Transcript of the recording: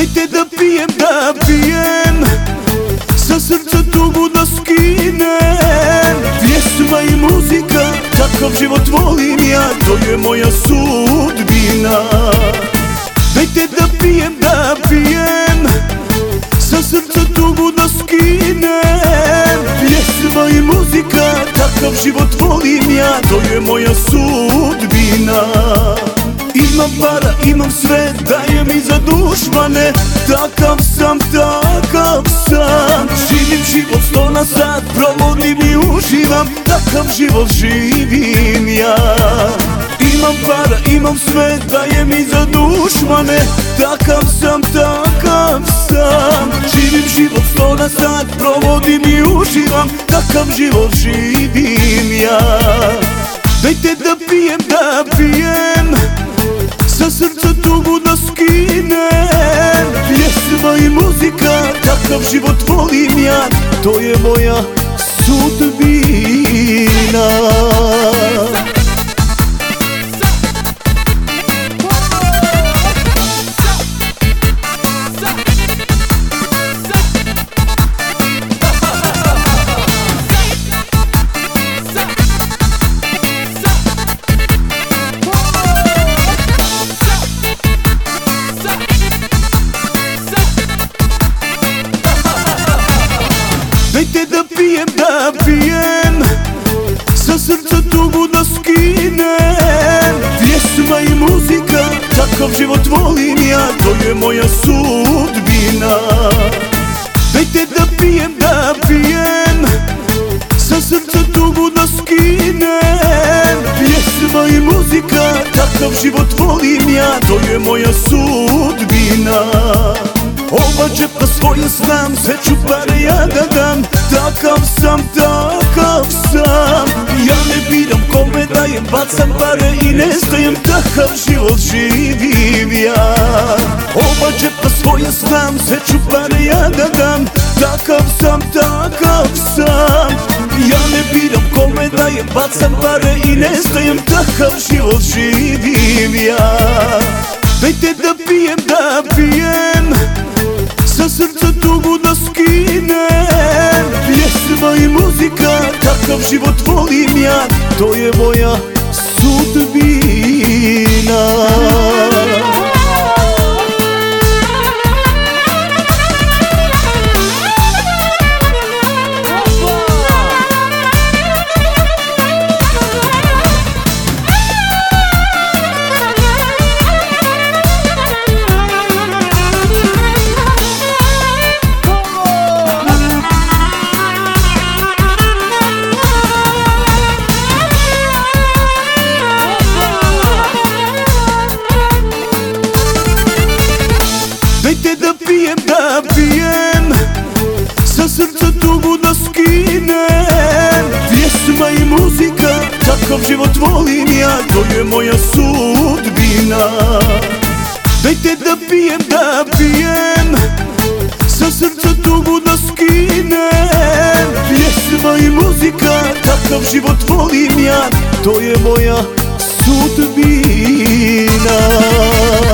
Dajte da pijem, sa srca tugu da skinem. Pjesma i muzika, takav život volim ja, to je moja sudbina. Dajte da pijem, sa srca tugu da skinem. Pjesma i muzika, takav život volim ja, to je moja sudbina. Imam para, imam sve, dajem i za dušmane. Takav sam, živim život 100 na sat, provodim i uživam. Takav život živim ja. Imam para, imam sve, dajem i za dušmane. Takav sam, živim život 100 na sat, provodim i uživam. Takav život živim ja. Dajte da pijem, sa srca tugu da skinem. Pjesma i muzika, takav život volim ja, to je moja sudbina. Dajte da pijem, sa srca tugu da skinem. Pjesma i muzika, takav život volim ja, to je moja sudbina. Dajte da pijem, sa srca tugu da skinem. Pjesma i muzika, takav život volim ja, to je moja sudbina. Oba džepa svoje znam, sve ću pare ja da dam. Takav sam, ja ne biram kome dajem, bacam pare i nestajem. Takav život živim ja. Oba džepa svoje znam, sve ću pare ja da dam. Takav sam, ja ne biram kome dajem, bacam pare i nestajem. Takav život živim ja. Dajte da pijem, sa srca tugu da skinem. Pjesma i muzika, takav život volim ja, to je moja sudbina. Dajte da pijem, sa srca tugu da skinem. Pjesma i muzika, takav život volim ja, to je moja sudbina. Dajte da pijem, sa srca tugu da skinem. Pjesma i muzika, takav život volim ja, to je moja sudbina.